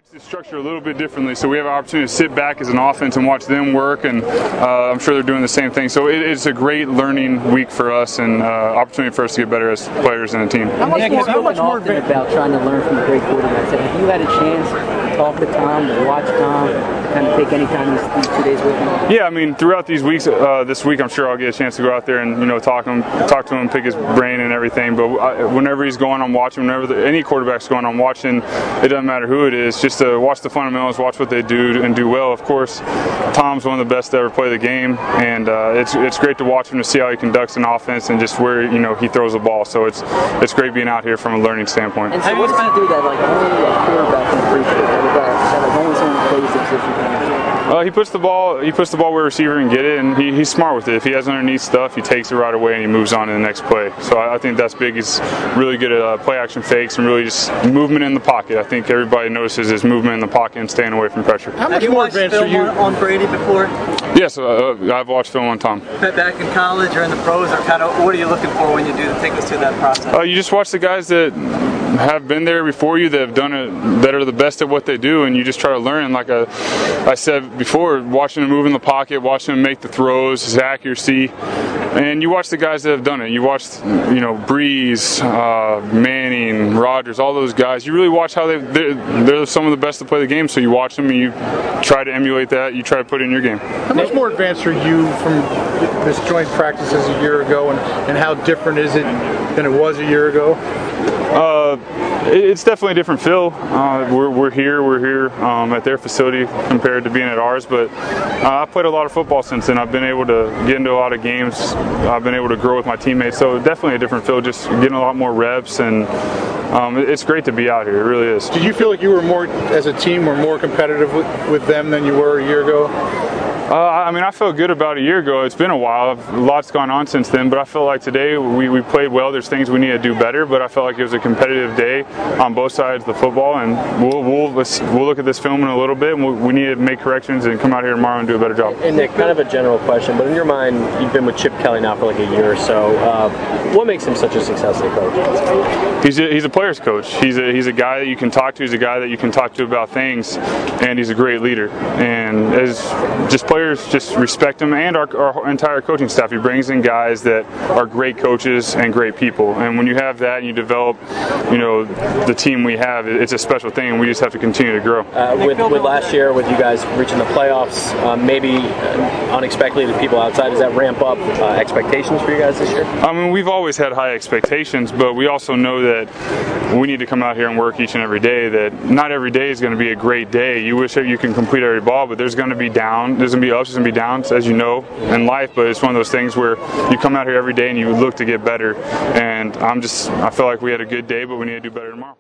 It's structured a little bit differently, so we have an opportunity to sit back as an offense and watch them work, and I'm sure they're doing the same thing. So it's a great learning week for us and opportunity for us to get better as players and a team. How much more about trying to learn from great quarterbacks? Have you had a chance to talk to Tom, to watch Tom, to kind of take any time these 2 days with him? Yeah, I mean, throughout these weeks, this week I'm sure I'll get a chance to go out there and talk to him, pick his brain and everything. But whenever he's going, I'm watching. Whenever any quarterback's going, I'm watching. It doesn't matter who it is, just to watch the fundamentals, watch what they do and do well. Of course, Tom's one of the best to ever play the game, and it's great to watch him, to see how he conducts an offense and just where he throws the ball. So it's great being out here from a learning standpoint. And so what does he do that like only a quarterback can appreciate? Like only someone who plays the position can. He puts the ball where a receiver can get it, and he's smart with it. If he has underneath stuff, he takes it right away and he moves on to the next play. So I think that's big. He's really good at play action fakes and really just movement in the pocket. I think everybody notices his movement in the pocket and staying away from pressure. How much more advanced are you on Brady before? Yes, I've watched film on Tom. Back in college or in the pros, or kind of what are you looking for when you do take us through that process? You just watch the guys that have been there before you, that have done it, that are the best at what they do, and you just try to learn. Like I said before, watching him move in the pocket, watching him make the throws, his accuracy, and you watch the guys that have done it. You watch, Breeze, Manning, Rodgers, all those guys. You really watch how they're some of the best to play the game. So you watch them and you try to emulate that. You try to put it in your game. How much more advanced are you from this joint practices a year ago, and how different is it than it was a year ago? It's definitely a different feel. We're here at their facility compared to being at ours, but I've played a lot of football since then. I've been able to get into a lot of games. I've been able to grow with my teammates, so definitely a different feel, just getting a lot more reps, and it's great to be out here. It really is. Did you feel like you were more, as a team, were more competitive with them than you were a year ago? I felt good about a year ago. It's been a while. A lot's gone on since then, but I feel like today we played well. There's things we need to do better, but I felt like it was a competitive day on both sides of the football, and we'll look at this film in a little bit, and we need to make corrections and come out here tomorrow and do a better job. And Nick, kind of a general question, but in your mind, you've been with Chip Kelly now for like a year or so. What makes him such a successful coach? He's a player's coach. He's a guy that you can talk to. He's a guy that you can talk to about things, and he's a great leader. And as just players just respect him, and our entire coaching staff. He brings in guys that are great coaches and great people. And when you have that and you develop, the team we have, it's a special thing, and we just have to continue to grow. With last year, with you guys reaching the playoffs, maybe unexpectedly to people outside, does that ramp up expectations for you guys this year? We've always had high expectations, but we also know that we need to come out here and work each and every day. That not every day is going to be a great day. You wish that you can complete every ball, but there's going to be down. There's going to be ups, there's going to be downs, as you know, in life. But it's one of those things where you come out here every day and you look to get better. And I feel like we had a good day, but we need to do better tomorrow.